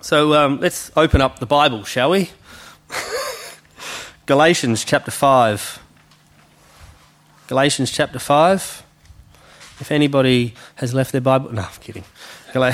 So let's open up the Bible, shall we? Galatians chapter 5. Galatians chapter 5. If anybody has left their Bible... No, I'm kidding. You're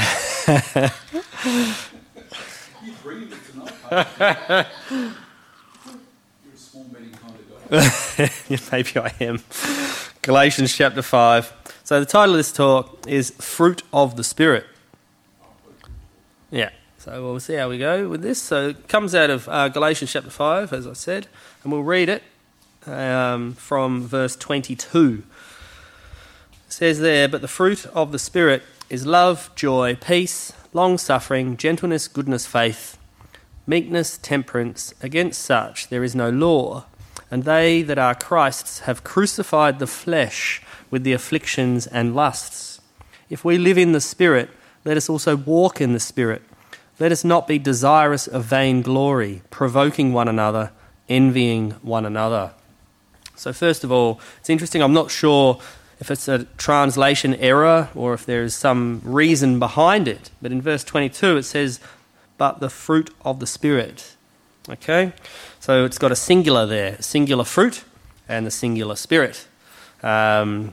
bringing it tonight. You're a small meeting kind of guy. Yeah, maybe I am. Galatians chapter 5. So the title of this talk is Fruit of the Spirit. Yeah, so we'll see how we go with this. So it comes out of Galatians chapter 5, as I said, and we'll read it from verse 22. It says there, "But the fruit of the Spirit is love, joy, peace, long-suffering, gentleness, goodness, faith, meekness, temperance. Against such there is no law. And they that are Christ's have crucified the flesh with the afflictions and lusts. If we live in the Spirit, let us also walk in the Spirit. Let us not be desirous of vain glory, provoking one another, envying one another." So first of all, it's interesting, I'm not sure if it's a translation error or if there is some reason behind it. But in verse 22 it says, "But the fruit of the Spirit." Okay? So it's got a singular there, singular fruit and the singular spirit. There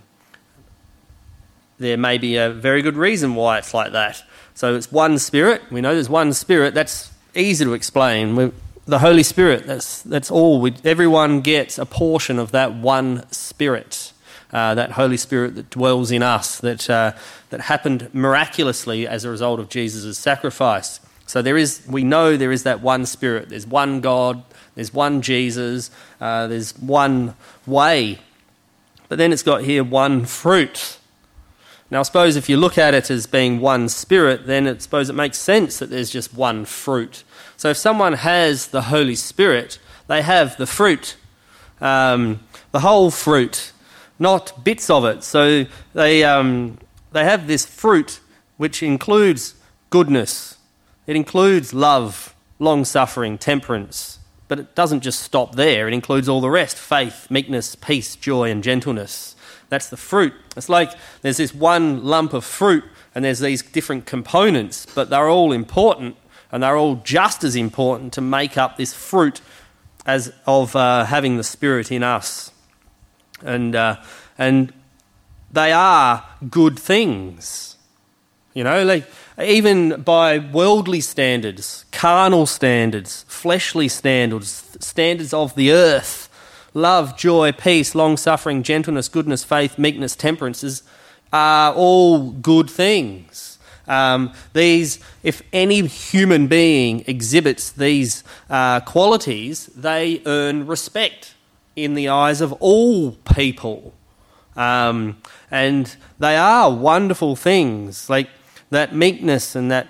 may be a very good reason why it's like that. So it's one Spirit. We know there's one Spirit. That's easy to explain. The Holy Spirit, that's all. Everyone gets a portion of that one Spirit, that Holy Spirit that dwells in us, that happened miraculously as a result of Jesus' sacrifice. So we know there is that one Spirit. There's one God. There's one Jesus. There's one way. But then it's got here one fruit. Now, I suppose if you look at it as being one Spirit, then I suppose it makes sense that there's just one fruit. So if someone has the Holy Spirit, they have the fruit, the whole fruit, not bits of it. So they have this fruit which includes goodness. It includes love, long-suffering, temperance. But it doesn't just stop there. It includes all the rest: faith, meekness, peace, joy, and gentleness. That's the fruit. It's like there's this one lump of fruit and there's these different components, but they're all important and they're all just as important to make up this fruit as of having the Spirit in us. And they are good things. You know, like even by worldly standards, carnal standards, fleshly standards, standards of the earth, love, joy, peace, long-suffering, gentleness, goodness, faith, meekness, temperances are all good things. If any human being exhibits these qualities, they earn respect in the eyes of all people. And they are wonderful things, like that meekness and it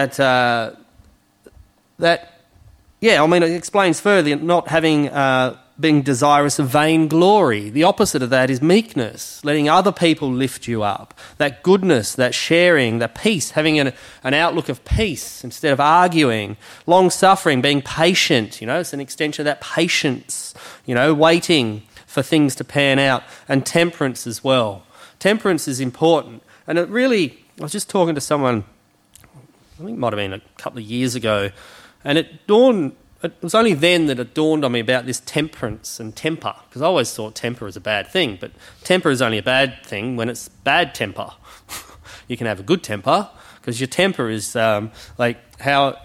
explains further, not having being desirous of vain glory. The opposite of that is meekness, letting other people lift you up. That goodness, that sharing, that peace, having an outlook of peace instead of arguing. Long-suffering, being patient, it's an extension of that patience, waiting for things to pan out. And temperance as well. Temperance is important. And it really, I was just talking to someone, I think it might have been a couple of years ago, and it was only then that it dawned on me about this temperance and temper, because I always thought temper was a bad thing, but temper is only a bad thing when it's bad temper. You can have a good temper, because your temper is like how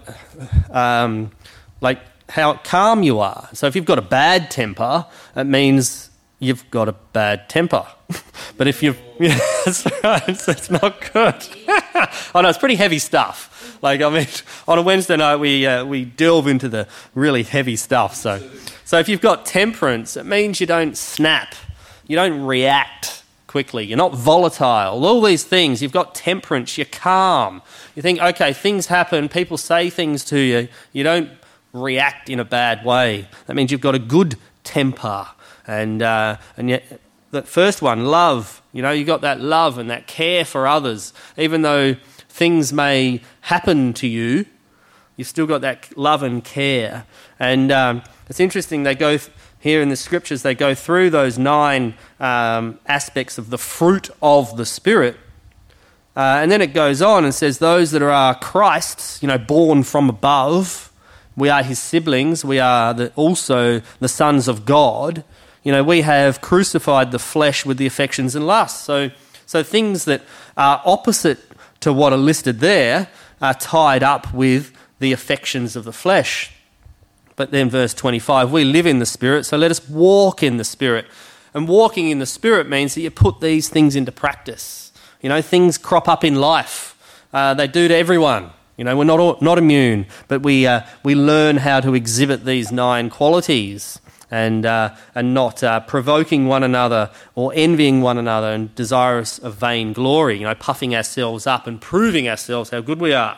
calm you are. So if you've got a bad temper, it means you've got a bad temper. But if you've... Yeah, that's right, it's not good. Oh no, it's pretty heavy stuff. On a Wednesday night we delve into the really heavy stuff. So if you've got temperance, it means you don't snap, you don't react quickly, you're not volatile. All these things, you've got temperance, you're calm. You think, okay, things happen, people say things to you, you don't react in a bad way. That means you've got a good temper. And yet the first one, love, you've got that love and that care for others, even though things may happen to you, you've still got that love and care. And it's interesting, they go here in the scriptures, they go through those 9 aspects of the fruit of the Spirit, And then it goes on and says, those that are Christ's, born from above, we are his siblings, we are also the sons of God. We have crucified the flesh with the affections and lusts. So things that are opposite to what are listed there are tied up with the affections of the flesh. But then verse 25, we live in the Spirit, so let us walk in the Spirit. And walking in the Spirit means that you put these things into practice. Things crop up in life. They do to everyone. We're not immune, but we learn how to exhibit these 9 qualities and not provoking one another or envying one another and desirous of vain glory, puffing ourselves up and proving ourselves how good we are.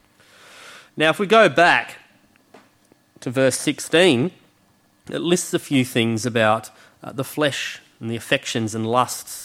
Now, if we go back to verse 16, it lists a few things about the flesh and the affections and lusts.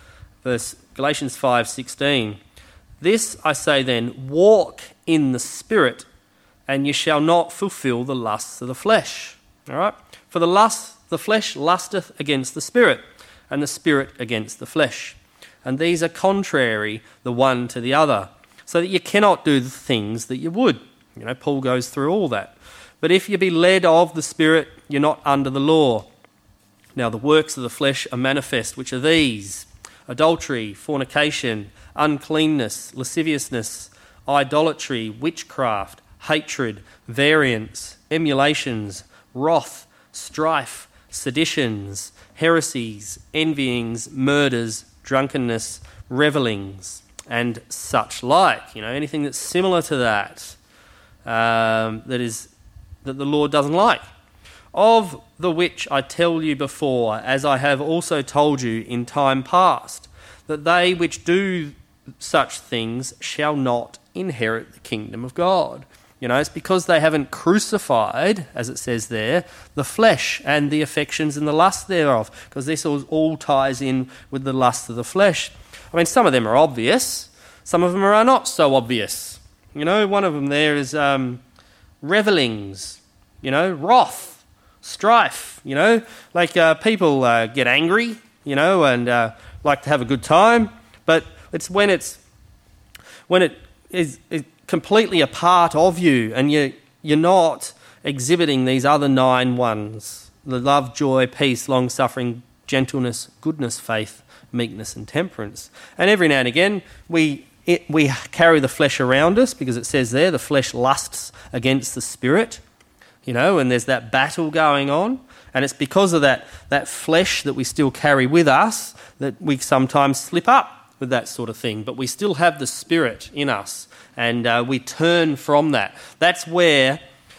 Galatians 5:16, this I say then, walk in the Spirit, and you shall not fulfill the lusts of the flesh. All right? For the flesh lusteth against the Spirit, and the Spirit against the flesh. And these are contrary the one to the other, so that you cannot do the things that you would. Paul goes through all that. But if you be led of the Spirit, you're not under the law. Now the works of the flesh are manifest, which are these: adultery, fornication, uncleanness, lasciviousness, idolatry, witchcraft, hatred, variance, emulations, wrath, strife, seditions, heresies, envyings, murders, drunkenness, revellings, and such like. Anything that's similar to that, that the Lord doesn't like. Of the which I tell you before, as I have also told you in time past, that they which do such things shall not inherit the kingdom of God. It's because they haven't crucified, as it says there, the flesh and the affections and the lust thereof, because this all ties in with the lust of the flesh. Some of them are obvious, some of them are not so obvious. One of them there is revellings, wrath, strife, people get angry, and like to have a good time, but it's when it is completely a part of you, and you're not exhibiting these other 9 ones: the love, joy, peace, long-suffering, gentleness, goodness, faith, meekness, and temperance. And every now and again, we carry the flesh around us, because it says there, the flesh lusts against the Spirit. And there's that battle going on. And it's because of that flesh that we still carry with us that we sometimes slip up with that sort of thing. But we still have the Spirit in us, and we turn from that. That's where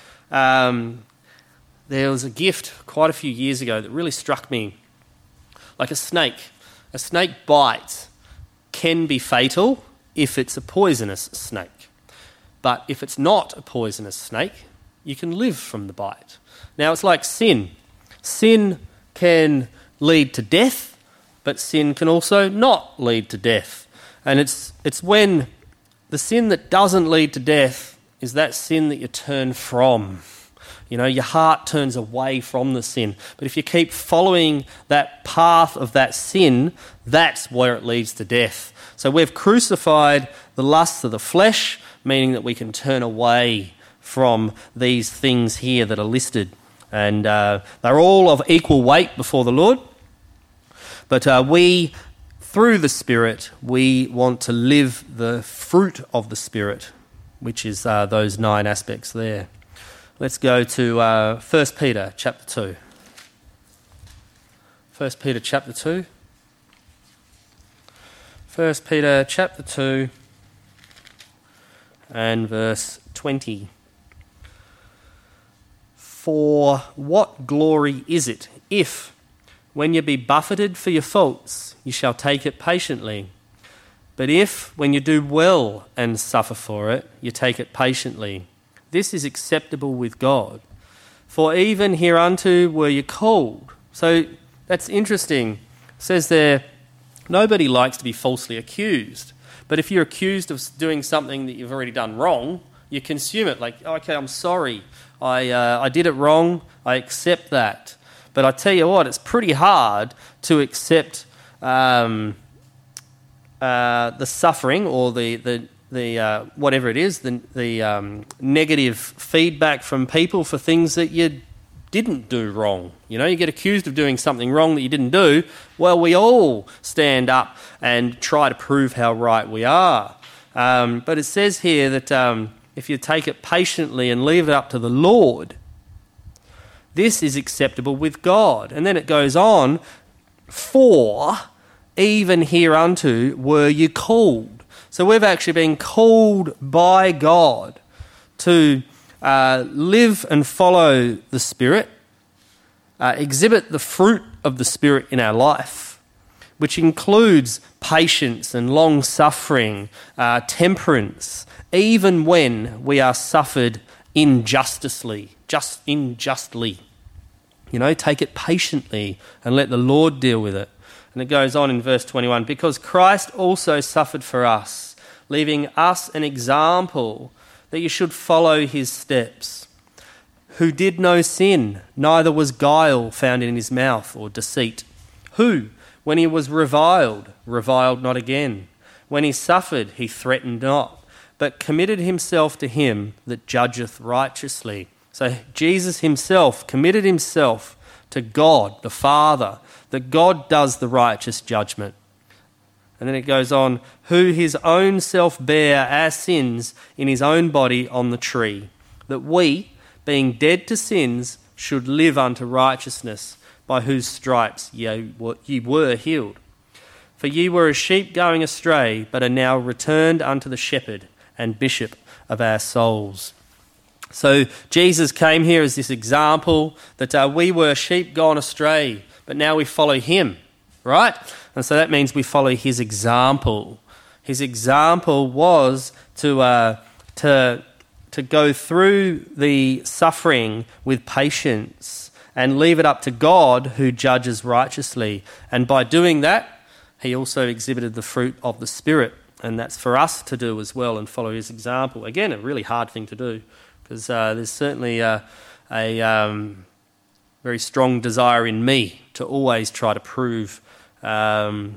there was a gift quite a few years ago that really struck me. Like a snake. A snake bite can be fatal if it's a poisonous snake. But if it's not a poisonous snake, you can live from the bite. Now, it's like sin. Sin can lead to death, but sin can also not lead to death. And it's when the sin that doesn't lead to death is that sin that you turn from. Your heart turns away from the sin. But if you keep following that path of that sin, that's where it leads to death. So we've crucified the lusts of the flesh, meaning that we can turn away from these things here that are listed. And they're all of equal weight before the Lord. But we, through the Spirit, we want to live the fruit of the Spirit, which is those 9 aspects there. Let's go to 1 Peter chapter 2. 1 Peter chapter 2. 1 Peter chapter 2 and verse 20. For what glory is it if, when you be buffeted for your faults, you shall take it patiently? But if, when you do well and suffer for it, you take it patiently, this is acceptable with God. For even hereunto were you called. So that's interesting. It says there, nobody likes to be falsely accused. But if you're accused of doing something that you've already done wrong, you consume it like, okay, I'm sorry. I did it wrong. I accept that. But I tell you what, it's pretty hard to accept the suffering or the whatever it is, the negative feedback from people for things that you didn't do wrong. You know, you get accused of doing something wrong that you didn't do. Well, we all stand up and try to prove how right we are. But it says here that if you take it patiently and leave it up to the Lord, this is acceptable with God. And then it goes on, for even hereunto were you called. So we've actually been called by God to live and follow the Spirit, exhibit the fruit of the Spirit in our life, which includes patience and long-suffering, temperance, even when we are suffered unjustly. You know, take it patiently and let the Lord deal with it. And it goes on in verse 21, because Christ also suffered for us, leaving us an example that you should follow his steps, who did no sin, neither was guile found in his mouth or deceit, who, when he was reviled not again, when he suffered, he threatened not, but committed himself to him that judgeth righteously. So Jesus himself committed himself to God, the Father, that God does the righteous judgment. And then it goes on, who his own self bare our sins in his own body on the tree, that we, being dead to sins, should live unto righteousness, by whose stripes ye were healed. For ye were as sheep going astray, but are now returned unto the shepherd and bishop of our souls. So Jesus came here as this example that we were sheep gone astray, but now we follow him, right? And so that means we follow his example. His example was to go through the suffering with patience and leave it up to God who judges righteously. And by doing that, he also exhibited the fruit of the Spirit. And that's for us to do as well and follow his example. Again, a really hard thing to do because there's certainly a very strong desire in me to always try to prove, that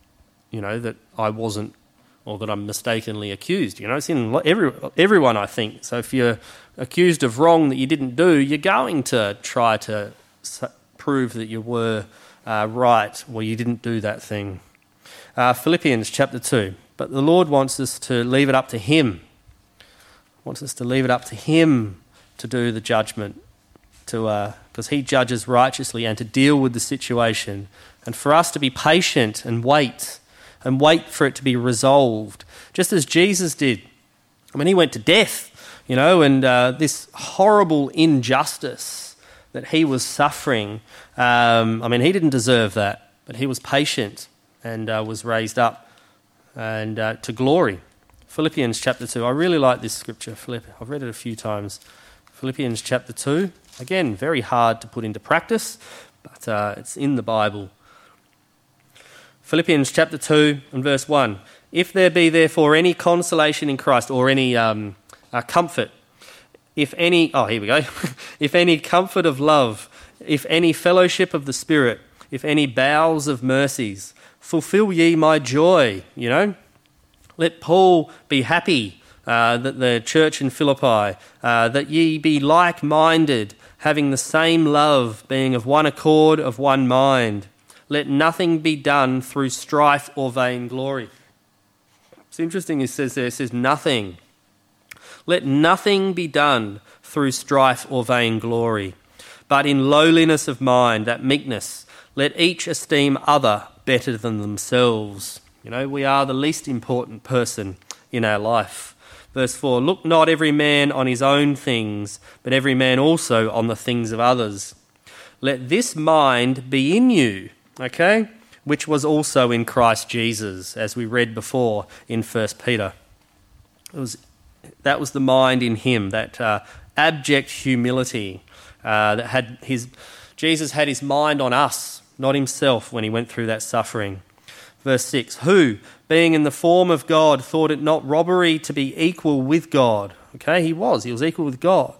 I wasn't or that I'm mistakenly accused. You know, it's in everyone, I think. So if you're accused of wrong that you didn't do, you're going to try to prove that you were right or you didn't do that thing. Philippians chapter 2. But the Lord wants us to leave it up to him. Wants us to leave it up to him to do the judgment, because he judges righteously, and to deal with the situation. And for us to be patient and wait for it to be resolved, just as Jesus did. I mean, he went to death, and this horrible injustice that he was suffering, he didn't deserve that, but he was patient and was raised up and to glory. Philippians chapter 2. I really like this scripture. I've read it a few times. Philippians chapter 2. Again, very hard to put into practice, but it's in the Bible. Philippians chapter 2 and verse 1. If there be therefore any consolation in Christ, or any comfort, if any comfort of love, if any fellowship of the Spirit, if any bowels of mercies, fulfill ye my joy, Let Paul be happy, that the church in Philippi, that ye be like-minded, having the same love, being of one accord, of one mind. Let nothing be done through strife or vainglory. It's interesting, it says nothing. Let nothing be done through strife or vainglory, but in lowliness of mind, that meekness, let each esteem other better than themselves. We are the least important person in our life. Verse 4, look not every man on his own things, but every man also on the things of others. Let this mind be in you, which was also in Christ Jesus, as we read before in 1 Peter. That was the mind in him, that abject humility that Jesus had his mind on us, not himself, when he went through that suffering. Verse 6, who, being in the form of God, thought it not robbery to be equal with God. He was equal with God.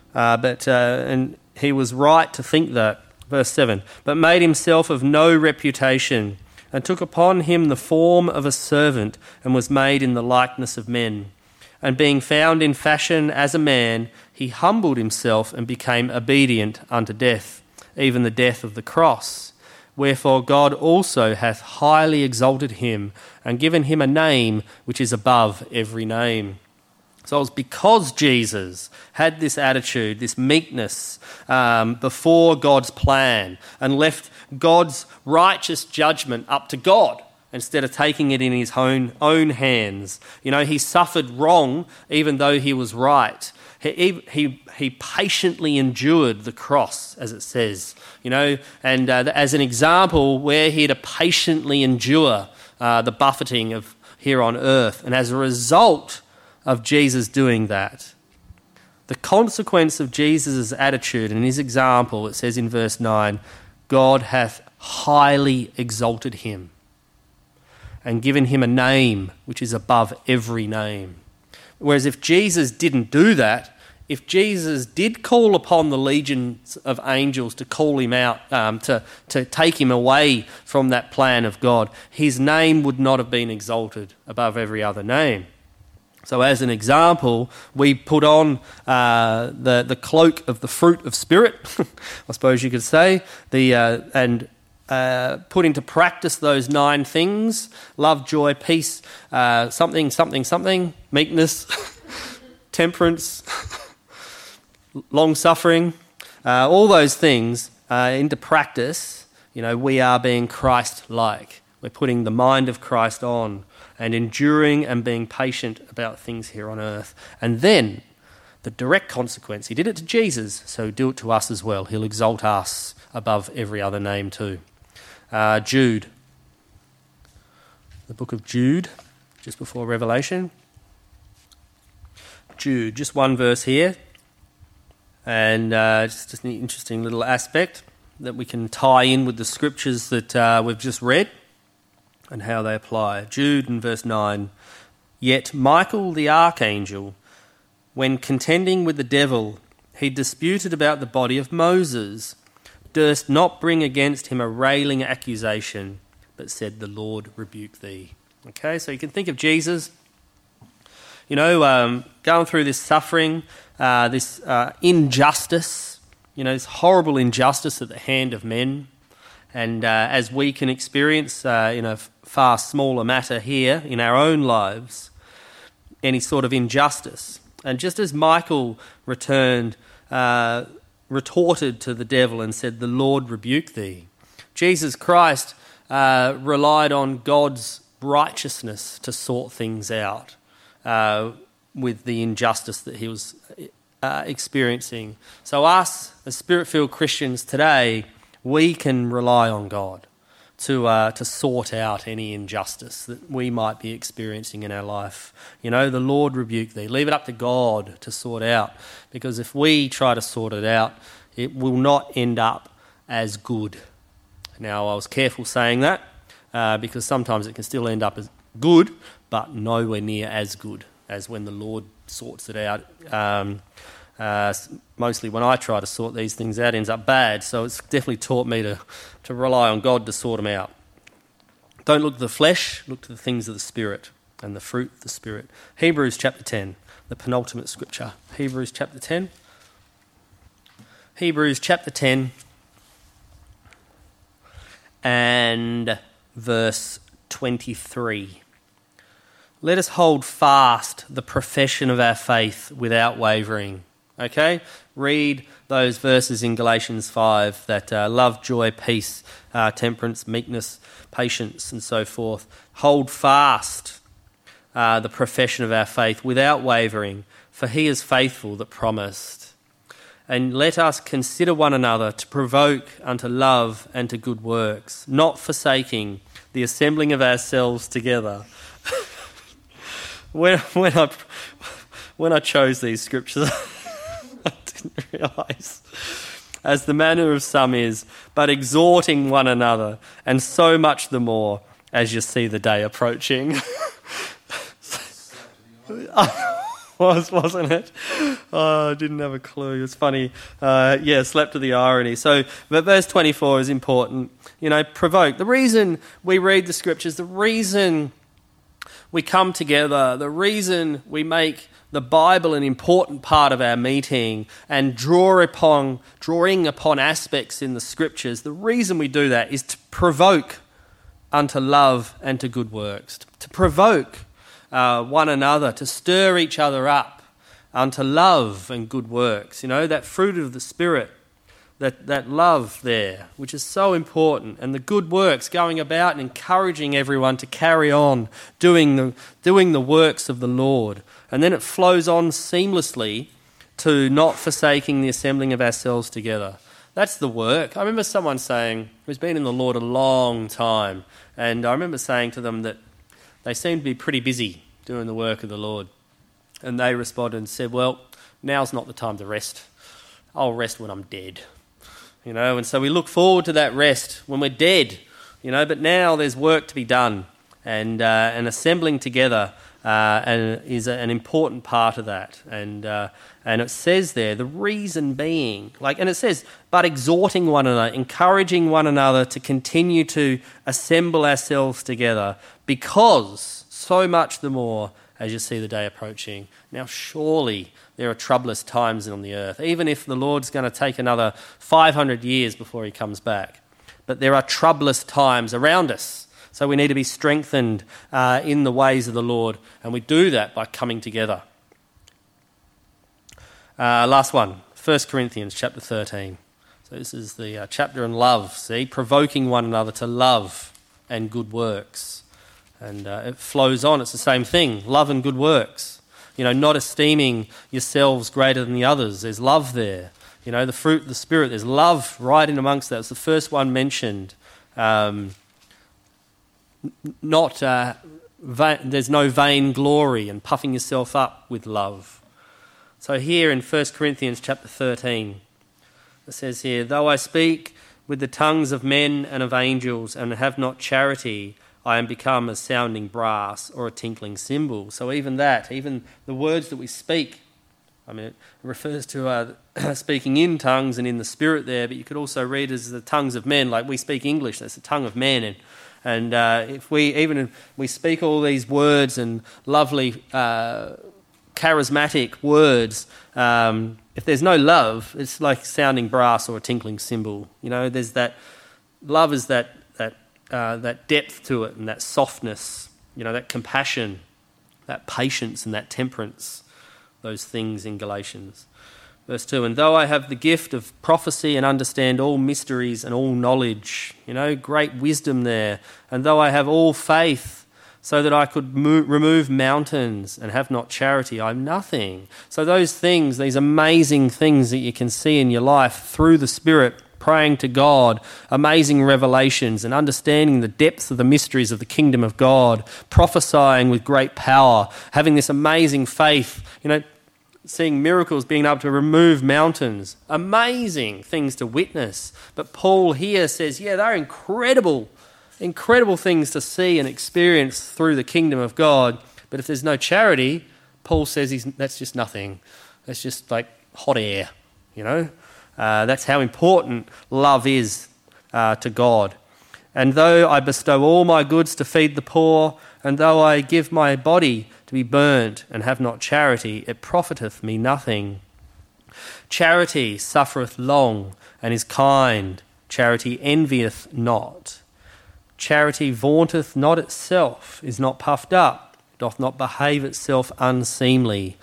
And he was right to think that. Verse 7, but made himself of no reputation, and took upon him the form of a servant, and was made in the likeness of men. And being found in fashion as a man, he humbled himself and became obedient unto death, even the death of the cross. Wherefore God also hath highly exalted him, and given him a name which is above every name. So it was because Jesus had this attitude, this meekness before God's plan, and left God's righteous judgment up to God instead of taking it in his own hands. You know, he suffered wrong even though he was right. He patiently endured the cross, as it says, you know, and as an example where he had to patiently endure the buffeting of here on earth. And as a result of Jesus doing that, the consequence of Jesus' attitude and his example, it says in verse 9, God hath highly exalted him and given him a name which is above every name. Whereas if Jesus didn't do that, if Jesus did call upon the legions of angels to call him out, to take him away from that plan of God, his name would not have been exalted above every other name. So as an example, we put on the cloak of the fruit of Spirit, I suppose you could say, and put into practice those 9 things: love, joy, peace, something, meekness, temperance, long-suffering, all those things into practice. You know, we are being Christ-like. We're putting the mind of Christ on and enduring and being patient about things here on earth. And then the direct consequence, he did it to Jesus, so do it to us as well. He'll exalt us above every other name too. Jude, the book of Jude, just before Revelation. Jude, just one verse here, and just an interesting little aspect that we can tie in with the scriptures that we've just read and how they apply. Jude in verse 9, "Yet Michael the archangel, when contending with the devil, he disputed about the body of Moses, durst not bring against him a railing accusation, but said, the Lord rebuke thee." Okay, so you can think of Jesus, you know, going through this suffering, this injustice, you know, this horrible injustice at the hand of men. And as we can experience in a far smaller matter here in our own lives, any sort of injustice. And just as Michael retorted to the devil and said, "The Lord rebuke thee," Jesus Christ relied on God's righteousness to sort things out with the injustice that he was experiencing. So us, as Spirit-filled Christians today, we can rely on God to sort out any injustice that we might be experiencing in our life. You know, the Lord rebuke thee. Leave it up to God to sort out, because if we try to sort it out, it will not end up as good. Now, I was careful saying that because sometimes it can still end up as good, but nowhere near as good as when the Lord sorts it out. Mostly when I try to sort these things out, it ends up bad. So it's definitely taught me to rely on God to sort them out. Don't look to the flesh, look to the things of the Spirit and the fruit of the Spirit. Hebrews chapter 10, the penultimate scripture. Hebrews chapter 10. Hebrews chapter 10 and verse 23. "Let us hold fast the profession of our faith without wavering." Okay? Read those verses in Galatians 5 that love, joy, peace, temperance, meekness, patience, and so forth. Hold fast the profession of our faith without wavering, for he is faithful that promised. And let us consider one another to provoke unto love and to good works, not forsaking the assembling of ourselves together. When I chose these scriptures, I didn't realise, as the manner of some is, but exhorting one another, and so much the more as you see the day approaching. wasn't it? Oh, I didn't have a clue. It was funny. Slept to the irony. So, but verse 24 is important. Provoke. The reason we read the scriptures, the reason we come together, the reason we make the Bible an important part of our meeting and drawing upon aspects in the scriptures, the reason we do that is to provoke unto love and to good works, to provoke one another, to stir each other up unto love and good works. That fruit of the Spirit, that love there, which is so important, and the good works, going about and encouraging everyone to carry on doing the works of the Lord. And then it flows on seamlessly to not forsaking the assembling of ourselves together. That's the work. I remember someone saying, who's been in the Lord a long time, and I remember saying to them that they seemed to be pretty busy doing the work of the Lord. And they responded and said, well, now's not the time to rest. I'll rest when I'm dead. And so we look forward to that rest when we're dead, but now there's work to be done, and assembling together is an important part of that. And it says there, the reason being, and it says, but exhorting one another, encouraging one another to continue to assemble ourselves together, because so much the more as you see the day approaching. Now surely there are troublous times on the earth, even if the Lord's going to take another 500 years before he comes back. But there are troublous times around us, so we need to be strengthened in the ways of the Lord, and we do that by coming together. Last one, 1 Corinthians chapter 13. So this is the chapter on love, see, provoking one another to love and good works. And it flows on, it's the same thing, love and good works. Not esteeming yourselves greater than the others. There's love there. The fruit of the Spirit, there's love right in amongst that. It's the first one mentioned. There's no vain glory and puffing yourself up with love. So here in 1 Corinthians chapter 13, it says here, though I speak with the tongues of men and of angels and have not charity, I am become a sounding brass or a tinkling cymbal. So even the words that we speak, it refers to speaking in tongues and in the Spirit there, but you could also read as the tongues of men, like we speak English, that's the tongue of men. And if we speak all these words and lovely charismatic words, if there's no love, it's like sounding brass or a tinkling cymbal. There's that love is that depth to it and that softness, that compassion, that patience and that temperance, those things in Galatians. Verse 2, and though I have the gift of prophecy and understand all mysteries and all knowledge, great wisdom there, and though I have all faith so that I could remove mountains and have not charity, I'm nothing. So those things, these amazing things that you can see in your life through the Spirit, praying to God, amazing revelations and understanding the depths of the mysteries of the kingdom of God, prophesying with great power, having this amazing faith, seeing miracles, being able to remove mountains, amazing things to witness. But Paul here says, they're incredible things to see and experience through the kingdom of God. But if there's no charity, Paul says that's just nothing. That's just like hot air, That's how important love is to God. And though I bestow all my goods to feed the poor, and though I give my body to be burnt and have not charity, it profiteth me nothing. Charity suffereth long and is kind. Charity envieth not. Charity vaunteth not itself, is not puffed up, doth not behave itself unseemly.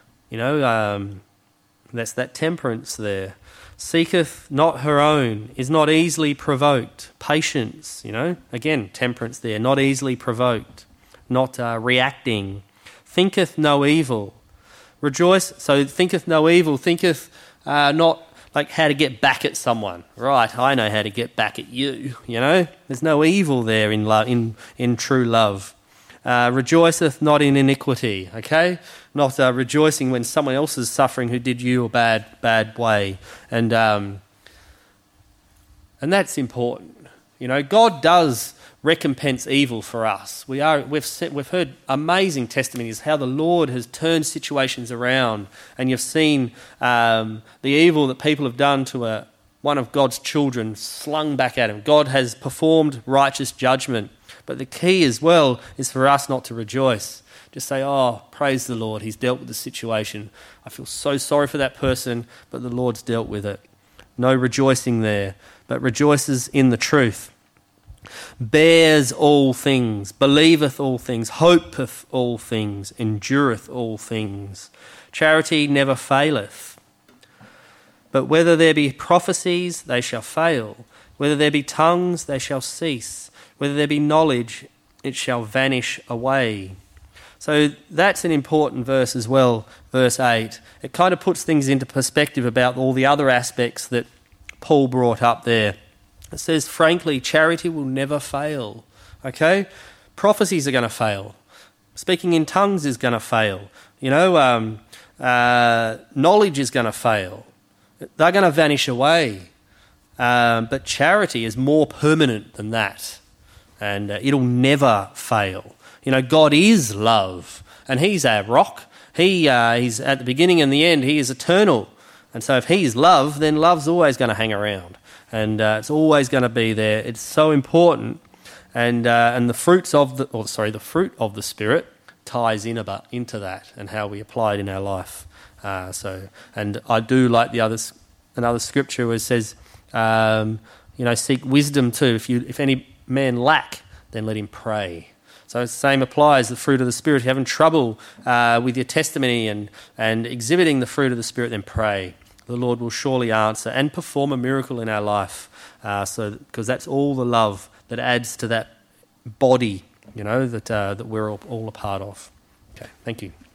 That's that temperance there. Seeketh not her own, is not easily provoked. Patience, again, temperance there, not easily provoked, not reacting. Thinketh no evil. Rejoice, so thinketh no evil, thinketh not like how to get back at someone. Right, I know how to get back at you, There's no evil there in love, in true love. Rejoiceth not in iniquity, okay? Not rejoicing when someone else is suffering who did you a bad way. And that's important. God does recompense evil for us. We've heard amazing testimonies how the Lord has turned situations around, and you've seen the evil that people have done to one of God's children slung back at him. God has performed righteous judgment. But the key as well is for us not to rejoice. Just say, oh, praise the Lord, he's dealt with the situation. I feel so sorry for that person, but the Lord's dealt with it. No rejoicing there, but rejoices in the truth. Bears all things, believeth all things, hopeth all things, endureth all things. Charity never faileth. But whether there be prophecies, they shall fail. Whether there be tongues, they shall cease. Whether there be knowledge, it shall vanish away. So that's an important verse as well, verse 8. It kind of puts things into perspective about all the other aspects that Paul brought up there. It says, frankly, charity will never fail. Okay? Prophecies are going to fail. Speaking in tongues is going to fail. Knowledge is going to fail. They're going to vanish away. But charity is more permanent than that. And it'll never fail. God is love, and he's our rock. He's at the beginning and the end. He is eternal. And so if he's love, then love's always going to hang around. And it's always going to be there. It's so important. And the fruit of the Spirit ties into that and how we apply it in our life. And I do like another scripture where it says, seek wisdom too. If any man lack, then let him pray. So the same applies, the fruit of the Spirit. If you're having trouble with your testimony and exhibiting the fruit of the Spirit, then pray. The Lord will surely answer and perform a miracle in our life. Because that's all the love that adds to that body, that we're all a part of. Okay, thank you.